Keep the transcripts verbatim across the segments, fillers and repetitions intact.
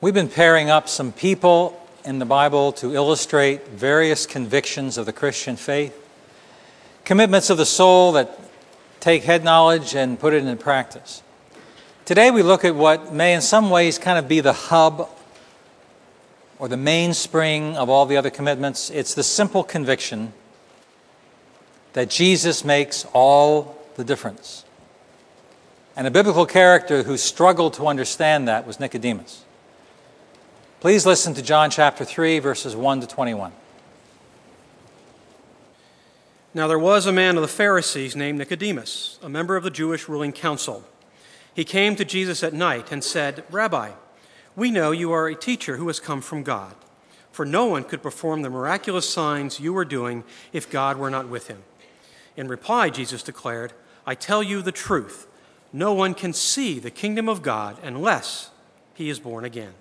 We've been pairing up some people in the Bible to illustrate various convictions of the Christian faith, commitments of the soul that take head knowledge and put it into practice. Today we look at what may in some ways kind of be the hub or the mainspring of all the other commitments. It's the simple conviction that Jesus makes all the difference. And a biblical character who struggled to understand that was Nicodemus. Please listen to John chapter three, verses one to twenty-one. Now there was a man of the Pharisees named Nicodemus, a member of the Jewish ruling council. He came to Jesus at night and said, "Rabbi, we know you are a teacher who has come from God, for no one could perform the miraculous signs you are doing if God were not with him." In reply, Jesus declared, "I tell you the truth, no one can see the kingdom of God unless he is born again."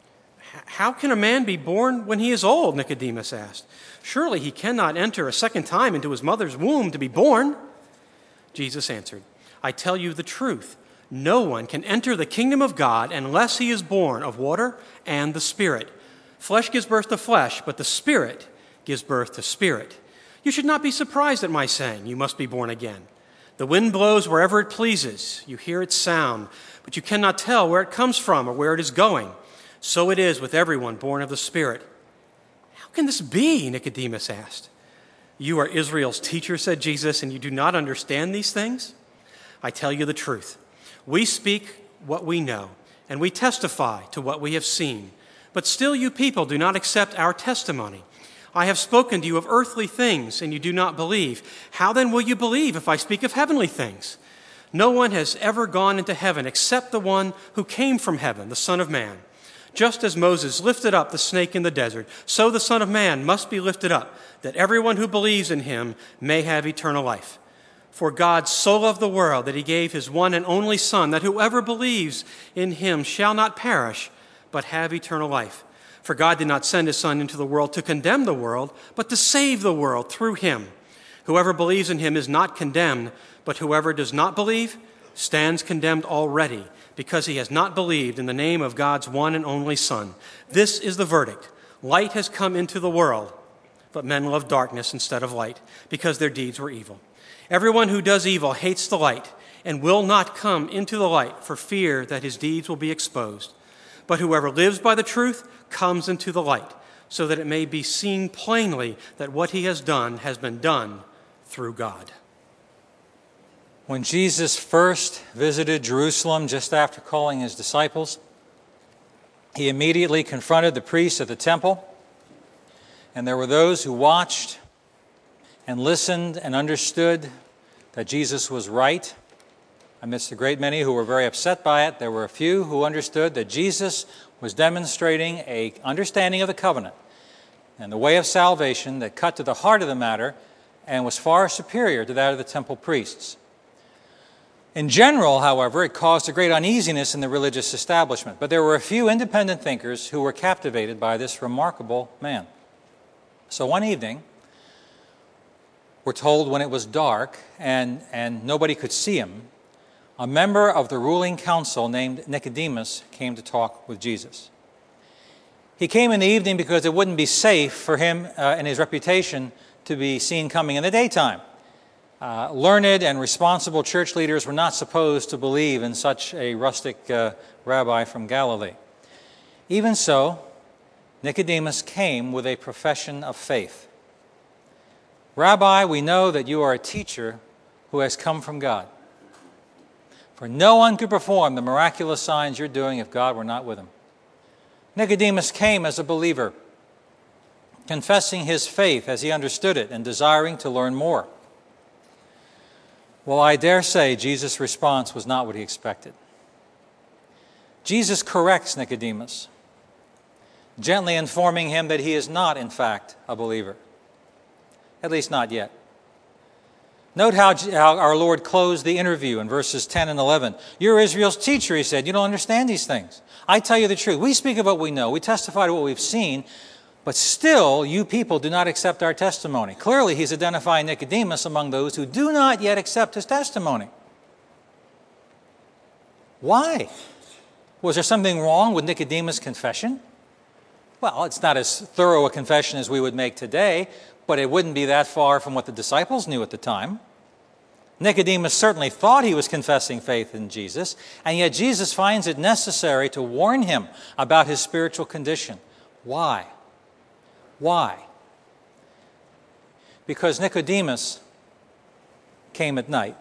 "How can a man be born when he is old?" Nicodemus asked. "Surely he cannot enter a second time into his mother's womb to be born." Jesus answered, "I tell you the truth. No one can enter the kingdom of God unless he is born of water and the Spirit. Flesh gives birth to flesh, but the Spirit gives birth to spirit. You should not be surprised at my saying, 'You must be born again.' The wind blows wherever it pleases. You hear its sound, but you cannot tell where it comes from or where it is going. So it is with everyone born of the Spirit." "How can this be?" Nicodemus asked. "You are Israel's teacher," said Jesus, "and you do not understand these things? I tell you the truth. We speak what we know, and we testify to what we have seen. But still you people do not accept our testimony. I have spoken to you of earthly things, and you do not believe. How then will you believe if I speak of heavenly things? No one has ever gone into heaven except the one who came from heaven, the Son of Man. Just as Moses lifted up the snake in the desert, so the Son of Man must be lifted up, that everyone who believes in him may have eternal life. For God so loved the world that he gave his one and only Son, that whoever believes in him shall not perish, but have eternal life. For God did not send his Son into the world to condemn the world, but to save the world through him. Whoever believes in him is not condemned, but whoever does not believe stands condemned already, because he has not believed in the name of God's one and only Son. This is the verdict. Light has come into the world, but men love darkness instead of light, because their deeds were evil. Everyone who does evil hates the light and will not come into the light for fear that his deeds will be exposed. But whoever lives by the truth comes into the light, so that it may be seen plainly that what he has done has been done through God." When Jesus first visited Jerusalem just after calling his disciples, he immediately confronted the priests at the temple, and there were those who watched and listened and understood that Jesus was right. Amidst a great many who were very upset by it, there were a few who understood that Jesus was demonstrating an understanding of the covenant and the way of salvation that cut to the heart of the matter and was far superior to that of the temple priests. In general, however, it caused a great uneasiness in the religious establishment, but there were a few independent thinkers who were captivated by this remarkable man. So one evening, we're told when it was dark and, and nobody could see him, a member of the ruling council named Nicodemus came to talk with Jesus. He came in the evening because it wouldn't be safe for him uh, and his reputation to be seen coming in the daytime. Uh, learned and responsible church leaders were not supposed to believe in such a rustic uh, rabbi from Galilee. Even so, Nicodemus came with a profession of faith. "Rabbi, we know that you are a teacher who has come from God. For no one could perform the miraculous signs you're doing if God were not with him." Nicodemus came as a believer, confessing his faith as he understood it and desiring to learn more. Well, I dare say Jesus' response was not what he expected. Jesus corrects Nicodemus, gently informing him that he is not, in fact, a believer. At least not yet. Note how, how our Lord closed the interview in verses ten and eleven. "You're Israel's teacher," he said. "You don't understand these things. I tell you the truth. We speak of what we know. We testify to what we've seen. But still, you people do not accept our testimony." Clearly, he's identifying Nicodemus among those who do not yet accept his testimony. Why? Was there something wrong with Nicodemus' confession? Well, it's not as thorough a confession as we would make today, but it wouldn't be that far from what the disciples knew at the time. Nicodemus certainly thought he was confessing faith in Jesus, and yet Jesus finds it necessary to warn him about his spiritual condition. Why? Why? Because Nicodemus came at night.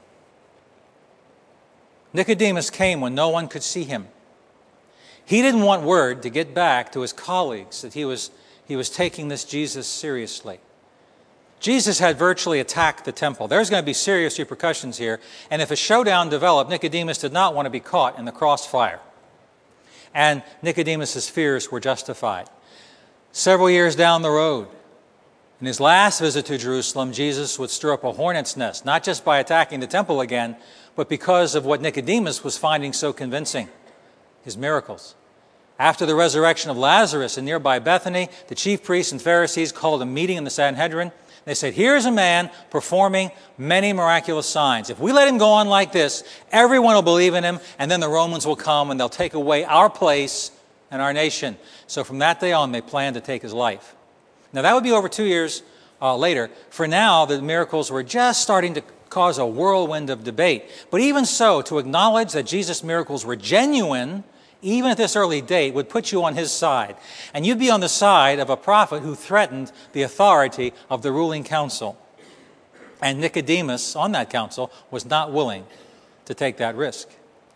Nicodemus came when no one could see him. He didn't want word to get back to his colleagues that he was, he was taking this Jesus seriously. Jesus had virtually attacked the temple. There's going to be serious repercussions here, and if a showdown developed, Nicodemus did not want to be caught in the crossfire. And Nicodemus' fears were justified. Several years down the road, in his last visit to Jerusalem, Jesus would stir up a hornet's nest, not just by attacking the temple again, but because of what Nicodemus was finding so convincing, his miracles. After the resurrection of Lazarus in nearby Bethany, the chief priests and Pharisees called a meeting in the Sanhedrin. They said, here's a man performing many miraculous signs. If we let him go on like this, everyone will believe in him, and then the Romans will come and they'll take away our place and our nation. So from that day on, they planned to take his life. Now that would be over two years uh, later. For now, the miracles were just starting to cause a whirlwind of debate. But even so, to acknowledge that Jesus' miracles were genuine, even at this early date, would put you on his side. And you'd be on the side of a prophet who threatened the authority of the ruling council. And Nicodemus, on that council, was not willing to take that risk.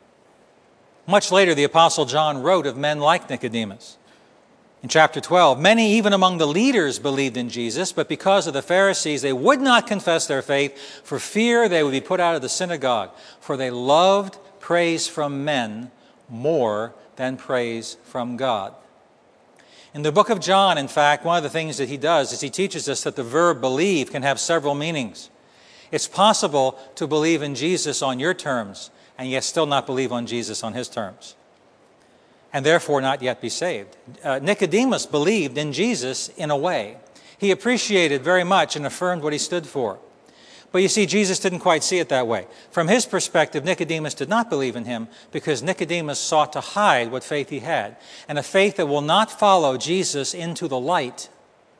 Much later, the Apostle John wrote of men like Nicodemus. In chapter twelve, many even among the leaders believed in Jesus, but because of the Pharisees, they would not confess their faith for fear they would be put out of the synagogue, for they loved praise from men more than praise from God. In the book of John, in fact, one of the things that he does is he teaches us that the verb believe can have several meanings. It's possible to believe in Jesus on your terms and yet still not believe on Jesus on his terms, and therefore not yet be saved. Uh, Nicodemus believed in Jesus in a way. He appreciated very much and affirmed what he stood for. But you see, Jesus didn't quite see it that way. From his perspective, Nicodemus did not believe in him because Nicodemus sought to hide what faith he had. And a faith that will not follow Jesus into the light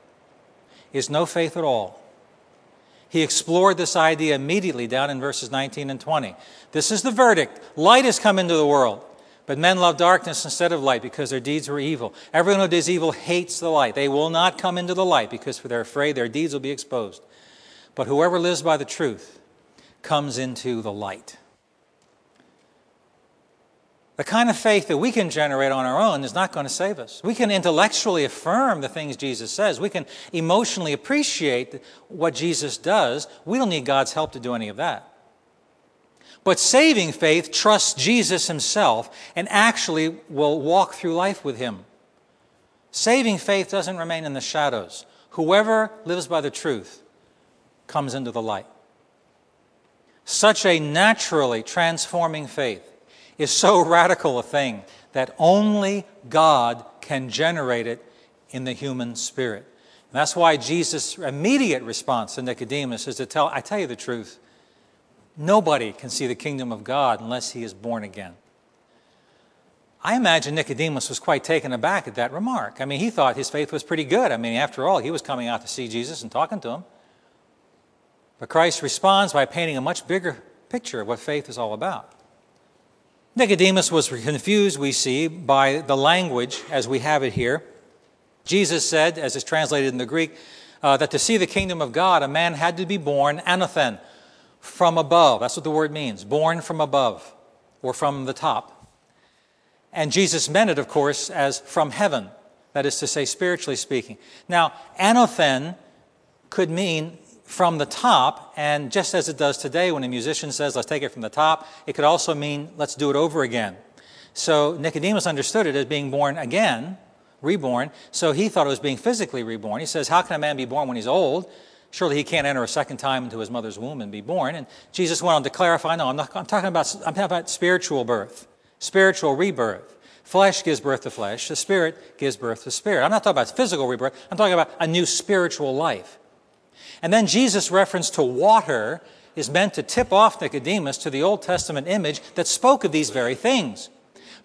is no faith at all. He explored this idea immediately down in verses nineteen and twenty. This is the verdict. Light has come into the world, but men love darkness instead of light because their deeds were evil. Everyone who does evil hates the light. They will not come into the light because they're afraid their deeds will be exposed. But whoever lives by the truth comes into the light. The kind of faith that we can generate on our own is not going to save us. We can intellectually affirm the things Jesus says. We can emotionally appreciate what Jesus does. We don't need God's help to do any of that. But saving faith trusts Jesus himself and actually will walk through life with him. Saving faith doesn't remain in the shadows. Whoever lives by the truth comes into the light. Such a naturally transforming faith is so radical a thing that only God can generate it in the human spirit. And that's why Jesus' immediate response to Nicodemus is to tell, I tell you the truth, nobody can see the kingdom of God unless he is born again. I imagine Nicodemus was quite taken aback at that remark. I mean, he thought his faith was pretty good. I mean, after all, he was coming out to see Jesus and talking to him. But Christ responds by painting a much bigger picture of what faith is all about. Nicodemus was confused, we see, by the language as we have it here. Jesus said, as is translated in the Greek, uh, that to see the kingdom of God, a man had to be born anothen, from above. That's what the word means, born from above, or from the top. And Jesus meant it, of course, as from heaven, that is to say, spiritually speaking. Now, anothen could mean from the top, and just as it does today when a musician says, let's take it from the top, it could also mean, let's do it over again. So Nicodemus understood it as being born again, reborn, so he thought it was being physically reborn. He says, how can a man be born when he's old? Surely he can't enter a second time into his mother's womb and be born. And Jesus went on to clarify, no, I'm, not, I'm, talking, about, I'm talking about spiritual birth, spiritual rebirth. Flesh gives birth to flesh, the spirit gives birth to spirit. I'm not talking about physical rebirth, I'm talking about a new spiritual life. And then Jesus' reference to water is meant to tip off Nicodemus to the Old Testament image that spoke of these very things.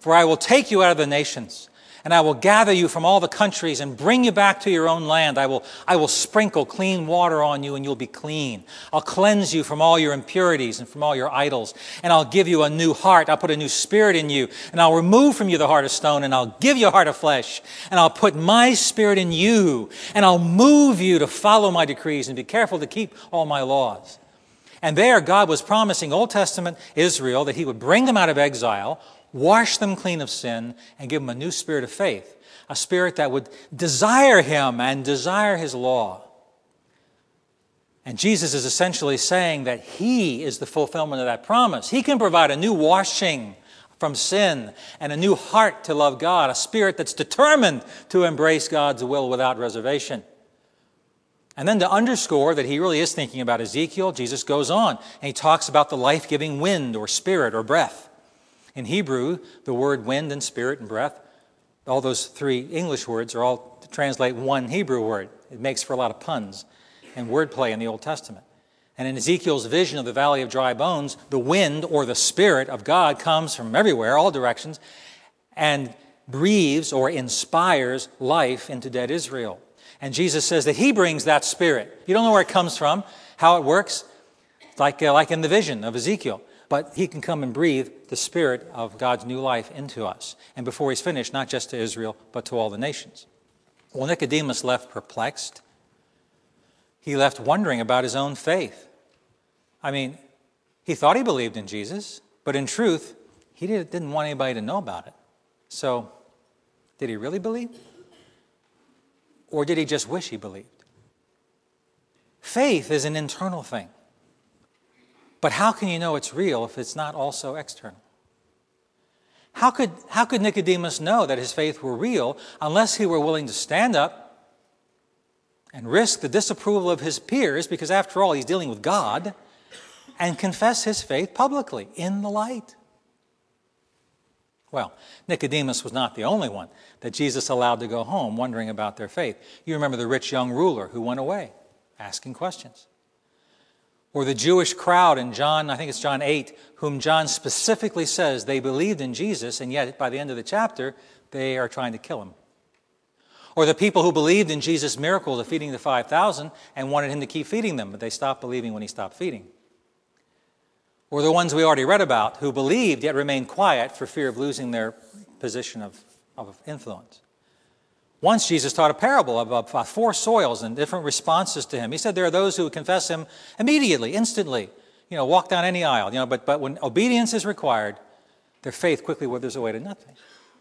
For I will take you out of the nations, and I will gather you from all the countries and bring you back to your own land. I will, I will sprinkle clean water on you, and you'll be clean. I'll cleanse you from all your impurities and from all your idols, and I'll give you a new heart. I'll put a new spirit in you, and I'll remove from you the heart of stone, and I'll give you a heart of flesh, and I'll put my spirit in you, and I'll move you to follow my decrees and be careful to keep all my laws. And there, God was promising Old Testament Israel that he would bring them out of exile, wash them clean of sin, and give them a new spirit of faith, a spirit that would desire him and desire his law. And Jesus is essentially saying that he is the fulfillment of that promise. He can provide a new washing from sin and a new heart to love God, a spirit that's determined to embrace God's will without reservation. And then to underscore that he really is thinking about Ezekiel, Jesus goes on and he talks about the life-giving wind or spirit or breath. In Hebrew, the word wind and spirit and breath, all those three English words are all to translate one Hebrew word. It makes for a lot of puns and wordplay in the Old Testament. And in Ezekiel's vision of the valley of dry bones, the wind or the spirit of God comes from everywhere, all directions, and breathes or inspires life into dead Israel. And Jesus says that he brings that spirit. You don't know where it comes from, how it works, like, uh, like in the vision of Ezekiel. But he can come and breathe the spirit of God's new life into us. And before he's finished, not just to Israel, but to all the nations. Well, Nicodemus left perplexed. He left wondering about his own faith. I mean, he thought he believed in Jesus, but in truth, he didn't want anybody to know about it. So, did he really believe? Or did he just wish he believed? Faith is an internal thing. But how can you know it's real if it's not also external? How could, how could Nicodemus know that his faith were real unless he were willing to stand up and risk the disapproval of his peers, because after all, he's dealing with God, and confess his faith publicly in the light? Well, Nicodemus was not the only one that Jesus allowed to go home wondering about their faith. You remember the rich young ruler who went away asking questions. Or the Jewish crowd in John, I think it's John eight, whom John specifically says they believed in Jesus, and yet by the end of the chapter, they are trying to kill him. Or the people who believed in Jesus' miracles of feeding the five thousand and wanted him to keep feeding them, but they stopped believing when he stopped feeding. Or the ones we already read about who believed yet remained quiet for fear of losing their position of, of influence. Once Jesus taught a parable of, of, of four soils and different responses to him. He said there are those who would confess him immediately, instantly, you know, walk down any aisle, you know, but, but when obedience is required, their faith quickly withers away to nothing.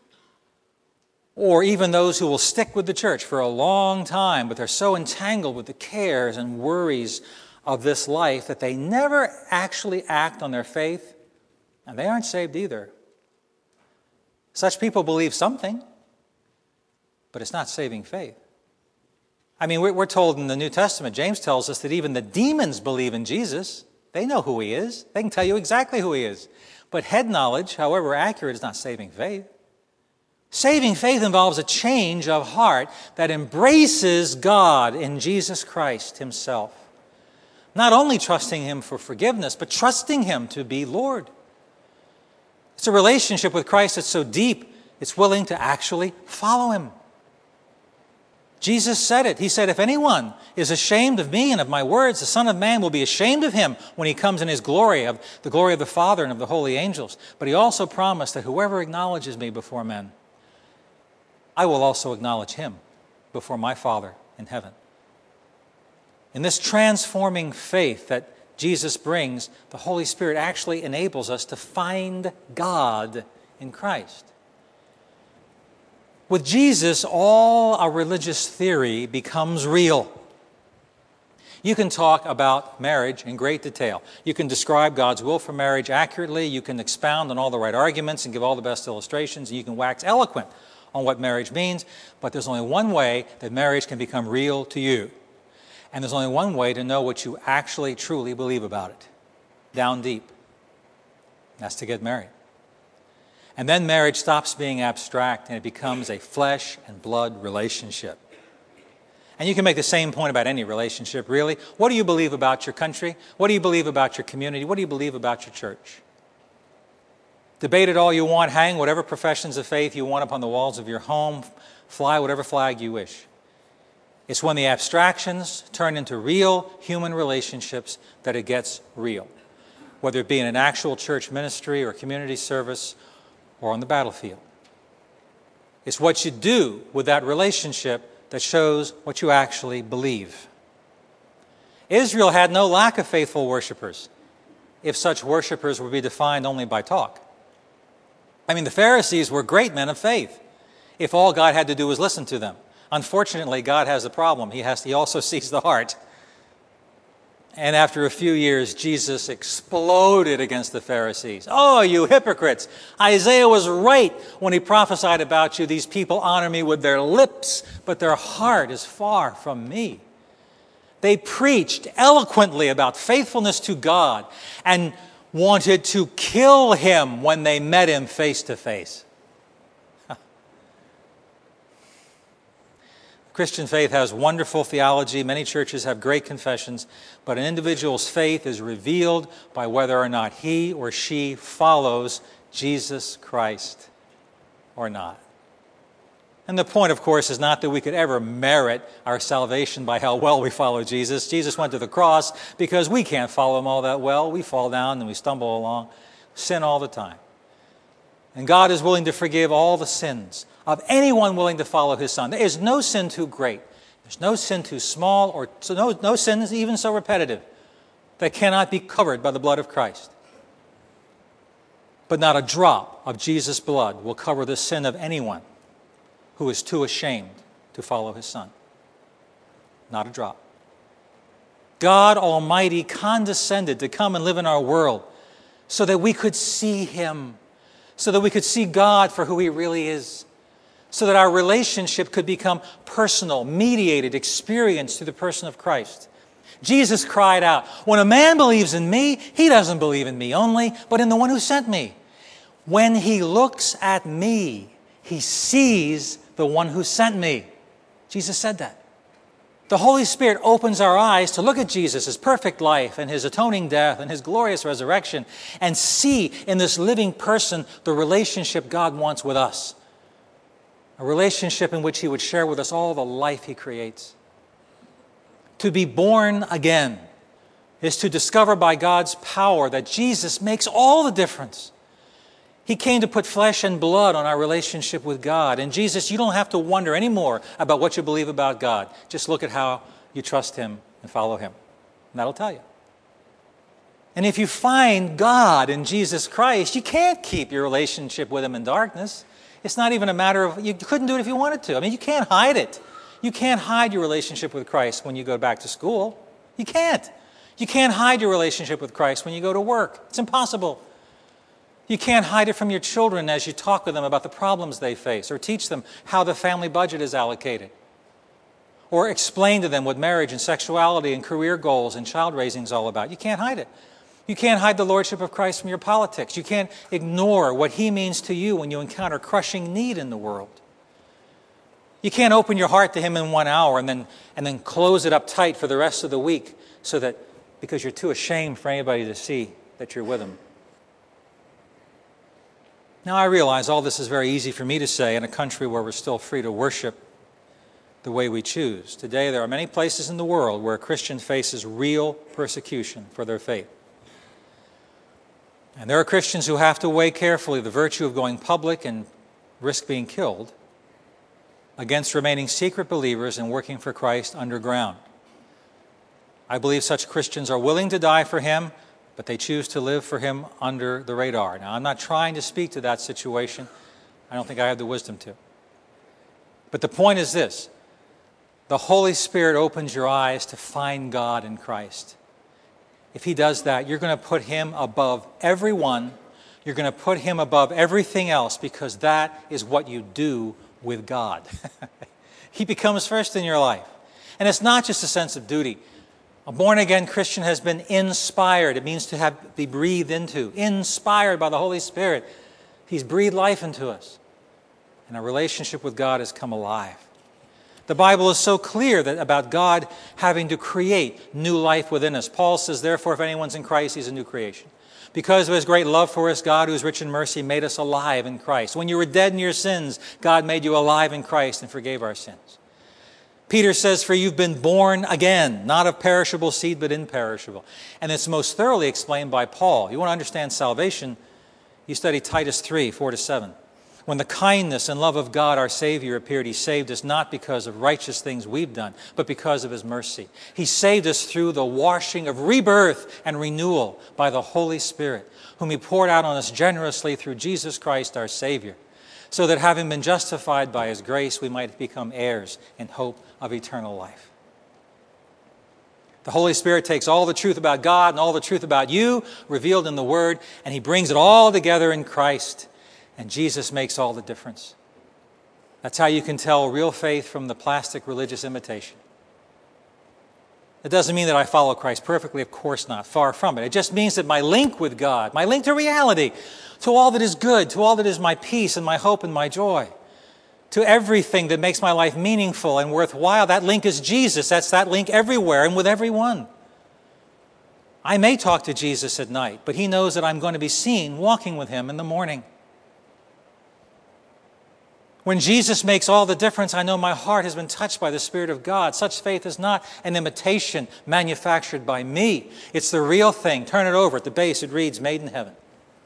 Or even those who will stick with the church for a long time, but they're so entangled with the cares and worries of this life that they never actually act on their faith, and they aren't saved either. Such people believe something, but it's not saving faith. I mean, we're told in the New Testament, James tells us that even the demons believe in Jesus. They know who he is. They can tell you exactly who he is. But head knowledge, however accurate, is not saving faith. Saving faith involves a change of heart that embraces God in Jesus Christ himself. Not only trusting him for forgiveness, but trusting him to be Lord. It's a relationship with Christ that's so deep, it's willing to actually follow him. Jesus said it. He said, if anyone is ashamed of me and of my words, the Son of Man will be ashamed of him when he comes in his glory, of the glory of the Father and of the holy angels. But he also promised that whoever acknowledges me before men, I will also acknowledge him before my Father in heaven. In this transforming faith that Jesus brings, the Holy Spirit actually enables us to find God in Christ. With Jesus, all our religious theory becomes real. You can talk about marriage in great detail. You can describe God's will for marriage accurately. You can expound on all the right arguments and give all the best illustrations. And you can wax eloquent on what marriage means. But there's only one way that marriage can become real to you. And there's only one way to know what you actually truly believe about it. Down deep. That's to get married. And then marriage stops being abstract and it becomes a flesh and blood relationship. And you can make the same point about any relationship, really. What do you believe about your country? What do you believe about your community? What do you believe about your church? Debate it all you want, hang whatever professions of faith you want upon the walls of your home, fly whatever flag you wish. It's when the abstractions turn into real human relationships that it gets real, whether it be in an actual church ministry or community service or on the battlefield. It's what you do with that relationship that shows what you actually believe. Israel had no lack of faithful worshipers, if such worshipers would be defined only by talk. I mean, the Pharisees were great men of faith, if all God had to do was listen to them. Unfortunately, God has a problem. He has, he also sees the heart. And after a few years, Jesus exploded against the Pharisees. Oh, you hypocrites! Isaiah was right when he prophesied about you. These people honor me with their lips, but their heart is far from me. They preached eloquently about faithfulness to God and wanted to kill him when they met him face to face. Christian faith has wonderful theology. Many churches have great confessions, but an individual's faith is revealed by whether or not he or she follows Jesus Christ or not. And the point, of course, is not that we could ever merit our salvation by how well we follow Jesus. Jesus went to the cross because we can't follow him all that well. We fall down and we stumble along, sin all the time. And God is willing to forgive all the sins of anyone willing to follow his Son. There is no sin too great. There's no sin too small, or so no, no sin is even so repetitive that cannot be covered by the blood of Christ. But not a drop of Jesus' blood will cover the sin of anyone who is too ashamed to follow his Son. Not a drop. God Almighty condescended to come and live in our world so that we could see him, so that we could see God for who he really is, so that our relationship could become personal, mediated, experienced through the person of Christ. Jesus cried out, when a man believes in me, he doesn't believe in me only, but in the one who sent me. When he looks at me, he sees the one who sent me. Jesus said that. The Holy Spirit opens our eyes to look at Jesus, his perfect life and his atoning death and his glorious resurrection, and see in this living person the relationship God wants with us. A relationship in which he would share with us all the life he creates. To be born again is to discover by God's power that Jesus makes all the difference. He came to put flesh and blood on our relationship with God. And Jesus, you don't have to wonder anymore about what you believe about God. Just look at how you trust him and follow him. And that'll tell you. And if you find God in Jesus Christ, you can't keep your relationship with him in darkness. It's not even a matter of, you couldn't do it if you wanted to. I mean, you can't hide it. You can't hide your relationship with Christ when you go back to school. You can't. You can't hide your relationship with Christ when you go to work. It's impossible. You can't hide it from your children as you talk with them about the problems they face, or teach them how the family budget is allocated, or explain to them what marriage and sexuality and career goals and child raising is all about. You can't hide it. You can't hide the lordship of Christ from your politics. You can't ignore what he means to you when you encounter crushing need in the world. You can't open your heart to him in one hour and then, and then close it up tight for the rest of the week so that, because you're too ashamed for anybody to see that you're with him. Now, I realize all this is very easy for me to say in a country where we're still free to worship the way we choose. Today, there are many places in the world where a Christian faces real persecution for their faith. And there are Christians who have to weigh carefully the virtue of going public and risk being killed against remaining secret believers and working for Christ underground. I believe such Christians are willing to die for him, but they choose to live for him under the radar. Now, I'm not trying to speak to that situation. I don't think I have the wisdom to. But the point is this: the Holy Spirit opens your eyes to find God in Christ. If he does that, you're going to put him above everyone. You're going to put him above everything else, because that is what you do with God. He becomes first in your life. And it's not just a sense of duty. A born-again Christian has been inspired. It means to have be breathed into. Inspired by the Holy Spirit. He's breathed life into us. And our relationship with God has come alive. The Bible is so clear that about God having to create new life within us. Paul says, therefore, if anyone's in Christ, he's a new creation. Because of his great love for us, God, who is rich in mercy, made us alive in Christ. When you were dead in your sins, God made you alive in Christ and forgave our sins. Peter says, for you've been born again, not of perishable seed, but imperishable. And it's most thoroughly explained by Paul. You want to understand salvation, you study Titus three, four to seven. When the kindness and love of God, our Savior, appeared, he saved us not because of righteous things we've done, but because of his mercy. He saved us through the washing of rebirth and renewal by the Holy Spirit, whom he poured out on us generously through Jesus Christ, our Savior, so that having been justified by his grace, we might become heirs in hope of eternal life. The Holy Spirit takes all the truth about God and all the truth about you, revealed in the Word, and he brings it all together in Christ. And Jesus makes all the difference. That's how you can tell real faith from the plastic religious imitation. It doesn't mean that I follow Christ perfectly, of course not, far from it. It just means that my link with God, my link to reality, to all that is good, to all that is my peace and my hope and my joy, to everything that makes my life meaningful and worthwhile, that link is Jesus. That's that link everywhere and with everyone. I may talk to Jesus at night, but he knows that I'm going to be seen walking with him in the morning. When Jesus makes all the difference, I know my heart has been touched by the Spirit of God. Such faith is not an imitation manufactured by me. It's the real thing. Turn it over. At the base, it reads, made in heaven.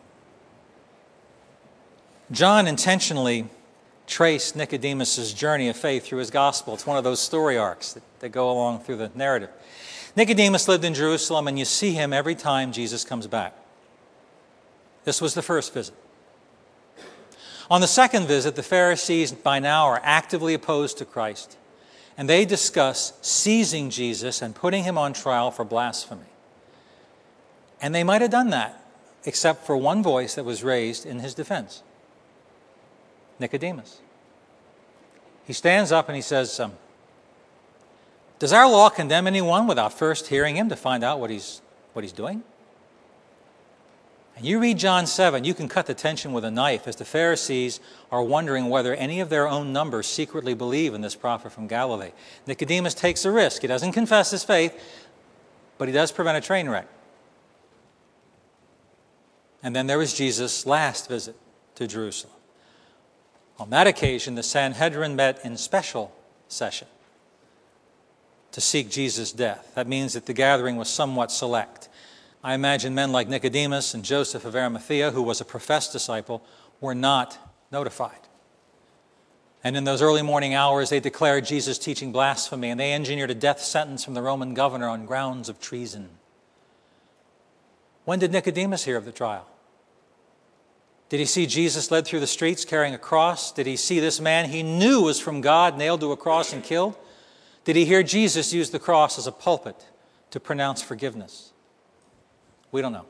John intentionally traced Nicodemus' journey of faith through his gospel. It's one of those story arcs that, that go along through the narrative. Nicodemus lived in Jerusalem, and you see him every time Jesus comes back. This was the first visit. On the second visit, the Pharisees by now are actively opposed to Christ, and they discuss seizing Jesus and putting him on trial for blasphemy. And they might have done that, except for one voice that was raised in his defense. Nicodemus. He stands up and he says, um, does our law condemn anyone without first hearing him to find out what he's, what he's doing? And you read John seven, you can cut the tension with a knife as the Pharisees are wondering whether any of their own numbers secretly believe in this prophet from Galilee. Nicodemus takes a risk. He doesn't confess his faith, but he does prevent a train wreck. And then there was Jesus' last visit to Jerusalem. On that occasion, the Sanhedrin met in special session to seek Jesus' death. That means that the gathering was somewhat select. I imagine men like Nicodemus and Joseph of Arimathea, who was a professed disciple, were not notified. And in those early morning hours, they declared Jesus teaching blasphemy, and they engineered a death sentence from the Roman governor on grounds of treason. When did Nicodemus hear of the trial? Did he see Jesus led through the streets carrying a cross? Did he see this man he knew was from God nailed to a cross and killed? Did he hear Jesus use the cross as a pulpit to pronounce forgiveness? We don't know.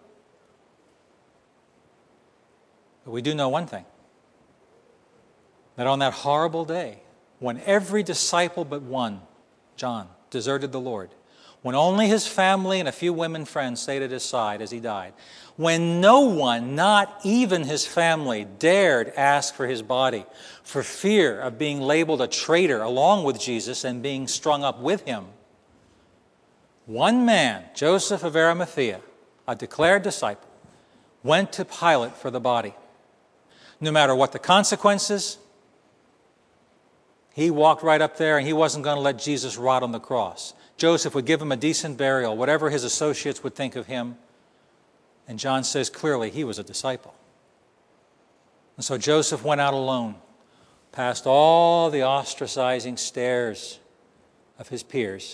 But we do know one thing. That on that horrible day, when every disciple but one, John, deserted the Lord, when only his family and a few women friends stayed at his side as he died, when no one, not even his family, dared ask for his body for fear of being labeled a traitor along with Jesus and being strung up with him, one man, Joseph of Arimathea, a declared disciple, went to Pilate for the body. No matter what the consequences, he walked right up there and he wasn't going to let Jesus rot on the cross. Joseph would give him a decent burial, whatever his associates would think of him. And John says clearly he was a disciple. And so Joseph went out alone, past all the ostracizing stares of his peers.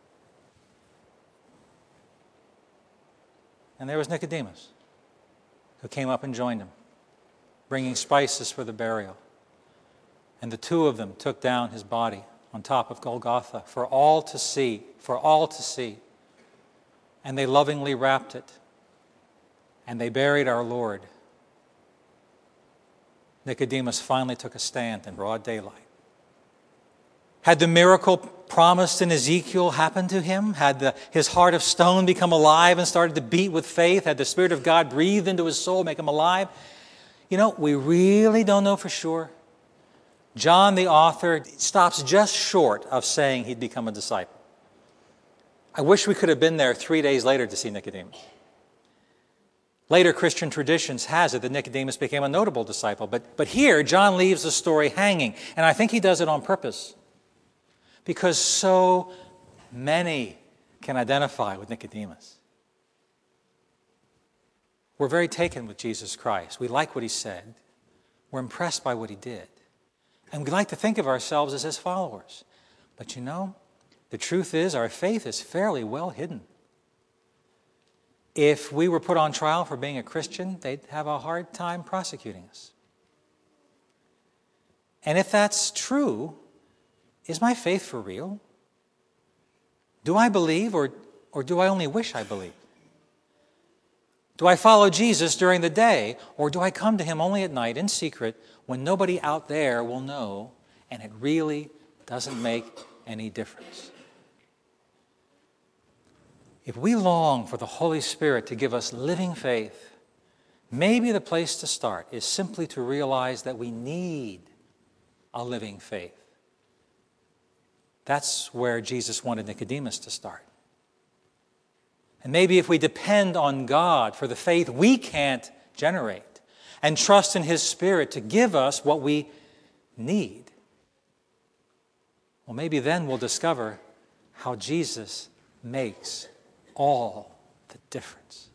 And there was Nicodemus, who came up and joined him, bringing spices for the burial. And the two of them took down his body on top of Golgotha for all to see, for all to see. And they lovingly wrapped it. And they buried our Lord. Nicodemus finally took a stand in broad daylight. Had the miracle promised in Ezekiel happened to him? Had the, his heart of stone become alive and started to beat with faith? Had the Spirit of God breathed into his soul, make him alive? You know, we really don't know for sure. John, the author, stops just short of saying he'd become a disciple. I wish we could have been there three days later to see Nicodemus. Later Christian traditions has it that Nicodemus became a notable disciple. But, but here, John leaves the story hanging. And I think he does it on purpose. Because so many can identify with Nicodemus. We're very taken with Jesus Christ. We like what he said. We're impressed by what he did. And we like to think of ourselves as his followers. But you know, the truth is our faith is fairly well hidden. If we were put on trial for being a Christian, they'd have a hard time prosecuting us. And if that's true, is my faith for real? Do I believe, or, or do I only wish I believed? Do I follow Jesus during the day, or do I come to him only at night in secret when nobody out there will know, and it really doesn't make any difference? If we long for the Holy Spirit to give us living faith, maybe the place to start is simply to realize that we need a living faith. That's where Jesus wanted Nicodemus to start. And maybe if we depend on God for the faith we can't generate and trust in his Spirit to give us what we need, well, maybe then we'll discover how Jesus makes all the difference.